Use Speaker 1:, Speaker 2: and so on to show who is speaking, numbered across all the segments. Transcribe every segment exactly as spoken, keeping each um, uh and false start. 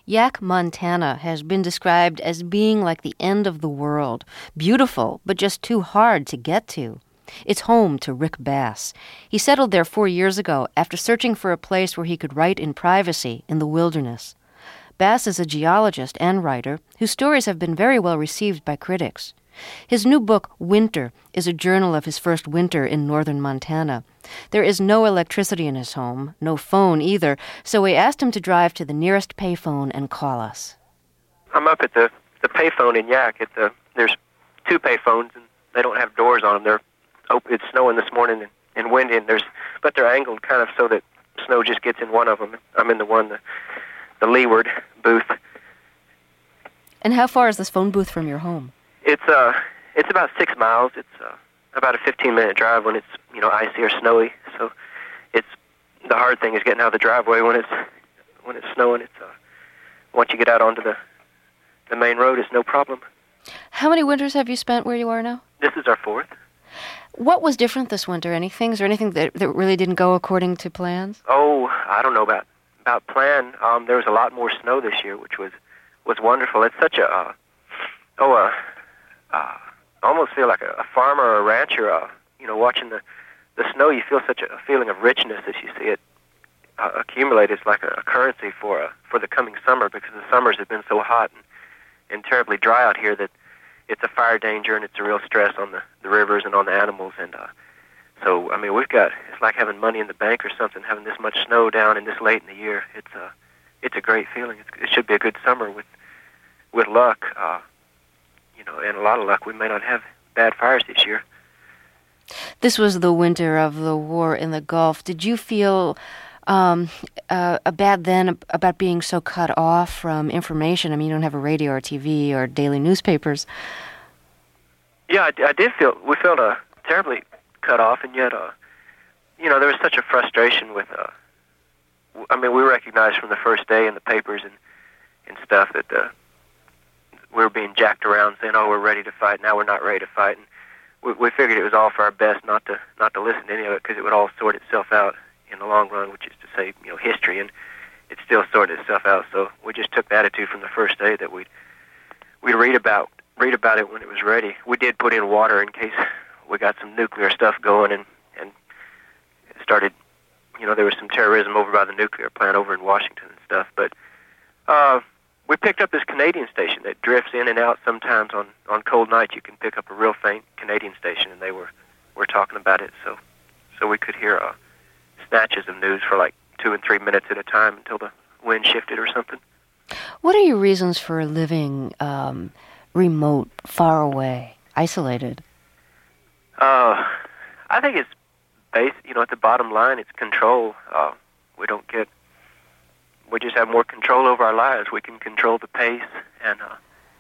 Speaker 1: Yaak, Montana has been described as being like the end of the world, beautiful, but just too hard to get to. It's home to Rick Bass. He settled there four years ago after searching for a place where he could write in privacy in the wilderness. Bass is a geologist and writer whose stories have been very well received by critics. His new book, Winter, is a journal of his first winter in northern Montana. There is no electricity in his home, no phone either, so we asked him to drive to the nearest payphone and call us.
Speaker 2: I'm up at the, the payphone in Yaak. At the, there's two payphones, and they don't have doors on them. They're open. It's snowing this morning and, and windy, and there's, but they're angled kind of so that snow just gets in one of them. I'm in the one, the, the leeward booth.
Speaker 1: And how far is this phone booth from your home?
Speaker 2: It's uh, it's about six miles. It's uh, about a fifteen-minute drive when it's, you know, icy or snowy. So it's the hard thing is getting out of the driveway when it's when it's snowing. It's uh, once you get out onto the the main road, it's no problem.
Speaker 1: How many winters have you spent where you are now?
Speaker 2: This is our fourth.
Speaker 1: What was different this winter? Anything? Is there anything that, that really didn't go according to plans?
Speaker 2: Oh, I don't know about about plan. Um, there was a lot more snow this year, which was was wonderful. It's such a uh, oh uh, uh, I almost feel like a, a farmer or a rancher. Uh, you know, watching the the snow, you feel such a, a feeling of richness as you see it uh, accumulate. It's like a, a currency for uh, for the coming summer, because the summers have been so hot and, and terribly dry out here that it's a fire danger and it's a real stress on the, the rivers and on the animals. And uh, so, I mean, we've got, it's like having money in the bank or something, having this much snow down and this late in the year. It's a, it's a great feeling. It's, it should be a good summer with with luck. Uh, you know, and a lot of luck, we may not have bad fires this year.
Speaker 1: This was the winter of the war in the Gulf. Did you feel um, uh, bad then about being so cut off from information? I mean, you don't have a radio or T V or daily newspapers.
Speaker 2: Yeah, I, I did feel, we felt uh, terribly cut off, and yet, uh, you know, there was such a frustration with, uh, I mean, we recognized from the first day in the papers and, and stuff that uh, we were being jacked around saying, oh, we're ready to fight, now we're not ready to fight. And we, we figured it was all for our best not to not to listen to any of it, because it would all sort itself out in the long run, which is to say, you know, history, and it still sorted itself out. So we just took the attitude from the first day that we'd we'd read about read about it when it was ready. We did put in water in case we got some nuclear stuff going, and and started, you know, there was some terrorism over by the nuclear plant over in Washington and stuff. But uh, we picked up this Canadian station that drifts in and out sometimes. On, on cold nights, you can pick up a real faint Canadian station, and they were, were talking about it. So so we could hear uh, snatches of news for like two and three minutes at a time until the wind shifted or something.
Speaker 1: What are your reasons for living um, remote, far away, isolated?
Speaker 2: Uh, I think it's based, you know, at the bottom line, it's control. Uh, we don't get, we just have more control over our lives. We can control the pace, and uh,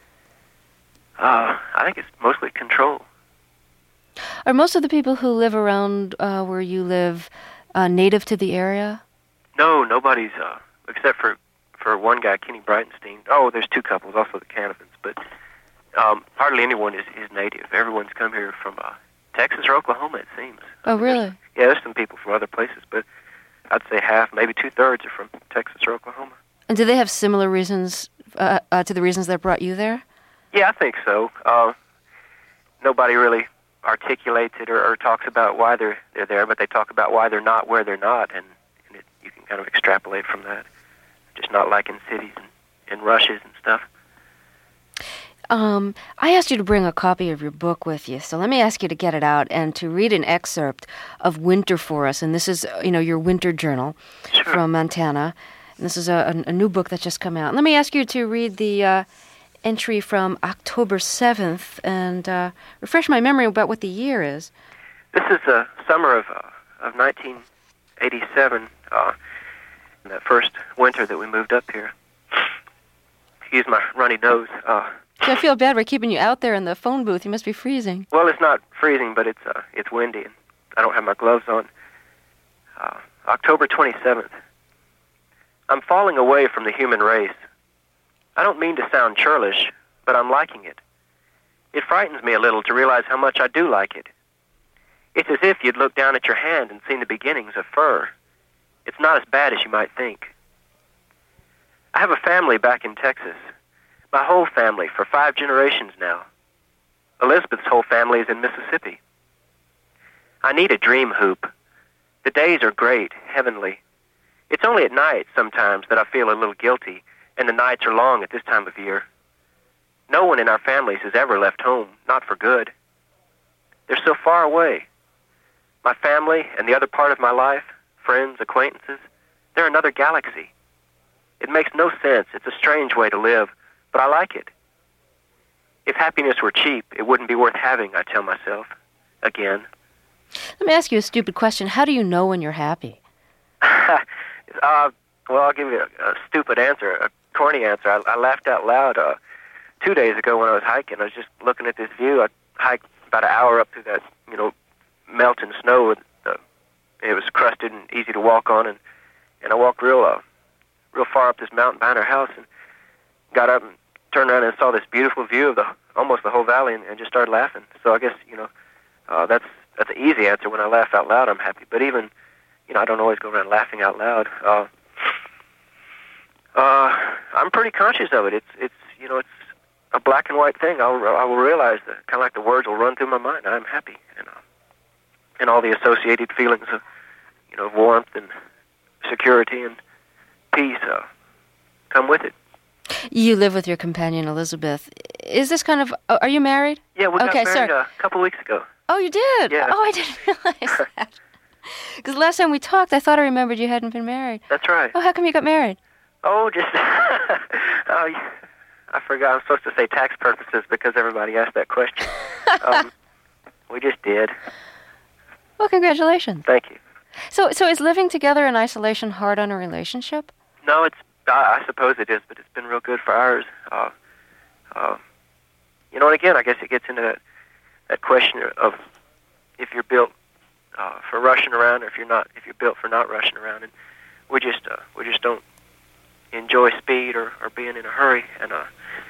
Speaker 2: uh, I think it's mostly control.
Speaker 1: Are most of the people who live around uh, where you live uh, native to the area?
Speaker 2: No, nobody's, uh, except for, for one guy, Kenny Breitenstein. Oh, there's two couples, also the Canavans, but um, hardly anyone is, is native. Everyone's come here from uh, Texas or Oklahoma, it seems.
Speaker 1: Oh, really?
Speaker 2: There's, yeah, there's some people from other places, but I'd say half, maybe two-thirds are from Texas or Oklahoma.
Speaker 1: And do they have similar reasons uh, uh, to the reasons that brought you there?
Speaker 2: Yeah, I think so. Uh, nobody really articulates it or, or talks about why they're they're there, but they talk about why they're not where they're not, and, and it, you can kind of extrapolate from that. Just not like in cities and, and rushes and stuff.
Speaker 1: Um, I asked you to bring a copy of your book with you, so let me ask you to get it out and to read an excerpt of Winter for us. And this is, you know, your winter journal
Speaker 2: Sure.
Speaker 1: from Montana. And this is a, a, a new book that's just come out. And let me ask you to read the uh, entry from October seventh and uh, refresh my memory about what the year is.
Speaker 2: This is the summer of uh, of nineteen eighty-seven, uh, that first winter that we moved up here. Excuse my runny nose. Uh,
Speaker 1: I feel bad. We're keeping you out there in the phone booth. You must be freezing.
Speaker 2: well, it's not freezing, but it's uh, it's windy, and I don't have my gloves on. Uh, October twenty-seventh. I'm falling away from the human race. I don't mean to sound churlish, but I'm liking it. It frightens me a little to realize how much I do like it. It's as if you'd looked down at your hand and seen the beginnings of fur. It's not as bad as you might think. I have a family back in Texas. My whole family, for five generations now. Elizabeth's whole family is in Mississippi. I need a dream hoop. The days are great, heavenly. It's only at night, sometimes, that I feel a little guilty, and the nights are long at this time of year. No one in our families has ever left home, not for good. They're so far away. My family and the other part of my life, friends, acquaintances, they're another galaxy. It makes no sense. It's a strange way to live, but I like it. If happiness were cheap, it wouldn't be worth having, I tell myself. Again.
Speaker 1: Let me ask you a stupid question. How do you know when you're happy?
Speaker 2: uh, well, I'll give you a, a stupid answer, a corny answer. I, I laughed out loud uh, two days ago when I was hiking. I was just looking at this view. I hiked about an hour up through that, you know, melting snow. With the, it was crusted and easy to walk on, and, and I walked real, uh, real far up this mountain behind our house, and got up and turned around and saw this beautiful view of the almost the whole valley, and, and just started laughing. So I guess, you know, uh, that's that's an easy answer. When I laugh out loud, I'm happy. But even, you know, I don't always go around laughing out loud. Uh, uh, I'm pretty conscious of it. It's it's you know it's a black and white thing. I'll I will realize that, kind of like the words will run through my mind. I'm happy, and uh, and all the associated feelings of, you know, warmth and security and peace uh, come with it.
Speaker 1: You live with your companion, Elizabeth. Is this kind of... Are you married?
Speaker 2: Yeah, we got
Speaker 1: okay,
Speaker 2: married
Speaker 1: sorry.
Speaker 2: uh, a couple weeks ago.
Speaker 1: Oh, you did?
Speaker 2: Yeah.
Speaker 1: Oh, I didn't realize that. Because last time we talked, I thought I remembered you hadn't been married.
Speaker 2: That's right.
Speaker 1: Oh, how come you got married?
Speaker 2: Oh, just... oh, I forgot. I'm supposed to say tax purposes because everybody asked that question. um, we just did.
Speaker 1: Well, congratulations.
Speaker 2: Thank you.
Speaker 1: So, so is living together in isolation hard on a relationship?
Speaker 2: No, it's... I suppose it is, but it's been real good for ours. Uh, uh, you know, and again, I guess it gets into that, that question of if you're built uh, for rushing around, or if you're not, if you're built for not rushing around. And we just uh, we just don't enjoy speed or, or being in a hurry, and uh,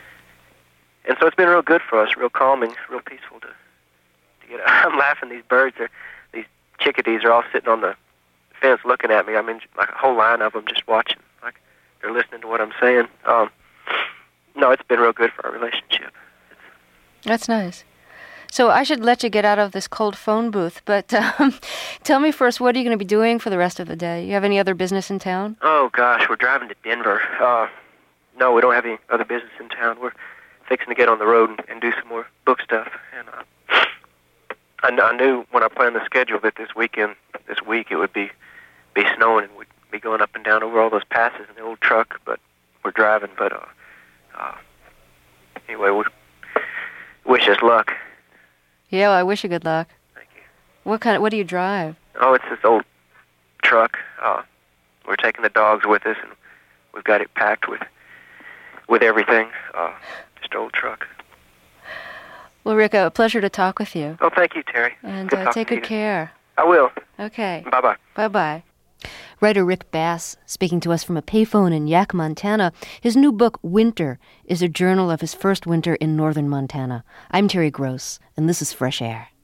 Speaker 2: and so it's been real good for us, real calming, real peaceful to to get. I'm laughing. These birds are these chickadees are all sitting on the fence looking at me. I mean, like a whole line of them just watching. They're listening to what I'm saying. Um, no, it's been real good for our relationship.
Speaker 1: That's nice. So I should let you get out of this cold phone booth, but um, tell me first, what are you going to be doing for the rest of the day? You have any other business in town?
Speaker 2: Oh, gosh, we're driving to Denver. Uh, no, we don't have any other business in town. We're fixing to get on the road and, and do some more book stuff. And uh, I, kn- I knew when I planned the schedule that this weekend, this week, it would be, be snowing, and we'd be going up and down over all those passes in the old truck, but we're driving. But uh, uh, anyway, we wish us luck.
Speaker 1: Yeah, well, I wish you good luck.
Speaker 2: Thank you.
Speaker 1: What kind of, what do you drive?
Speaker 2: Oh, it's this old truck. Uh, we're taking the dogs with us, and we've got it packed with with everything. Uh, just an old truck.
Speaker 1: Well, Rick, a pleasure to talk with you.
Speaker 2: Oh, thank you, Terry.
Speaker 1: And
Speaker 2: good
Speaker 1: uh, take good
Speaker 2: you.
Speaker 1: care.
Speaker 2: I will.
Speaker 1: Okay.
Speaker 2: Bye-bye.
Speaker 1: Bye-bye. Writer Rick Bass, speaking to us from a payphone in Yaak, Montana. His new book, Winter, is a journal of his first winter in northern Montana. I'm Terry Gross, and this is Fresh Air.